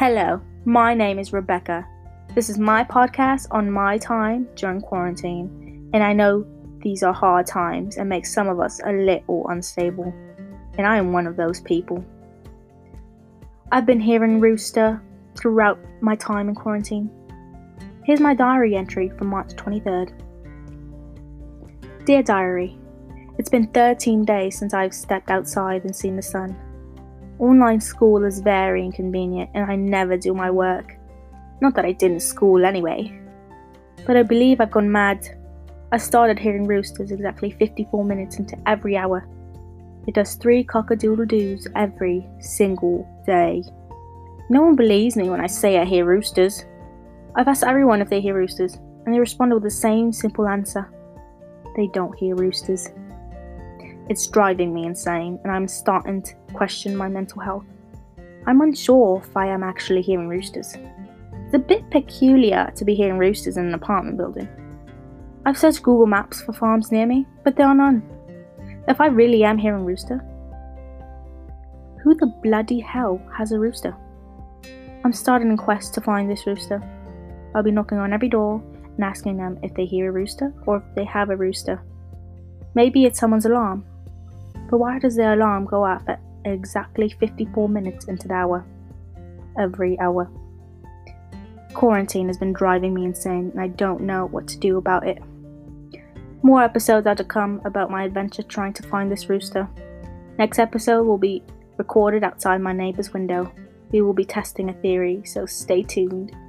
Hello, my name is Rebecca. This is my podcast on my time during quarantine, and I know these are hard times and make some of us a little unstable, and I am one of those people. I've been hearing rooster throughout my time in quarantine. Here's my diary entry from March 23rd. Dear Diary, it's been 13 days since I've stepped outside and seen the sun. Online school is very inconvenient and I never do my work. Not that I didn't school anyway. But I believe I've gone mad. I started hearing roosters exactly 54 minutes into every hour. It does 3 cock-a-doodle-doos every single day. No one believes me when I say I hear roosters. I've asked everyone if they hear roosters, and they responded with the same simple answer. They don't hear roosters. It's driving me insane, and I'm starting to question my mental health. I'm unsure if I am actually hearing roosters. It's a bit peculiar to be hearing roosters in an apartment building. I've searched Google Maps for farms near me, but there are none. If I really am hearing rooster, who the bloody hell has a rooster? I'm starting a quest to find this rooster. I'll be knocking on every door and asking them if they hear a rooster or if they have a rooster. Maybe it's someone's alarm. But why does their alarm go off at exactly 54 minutes into the hour? Every hour. Quarantine has been driving me insane and I don't know what to do about it. More episodes are to come about my adventure trying to find this rooster. Next episode will be recorded outside my neighbor's window. We will be testing a theory, so stay tuned.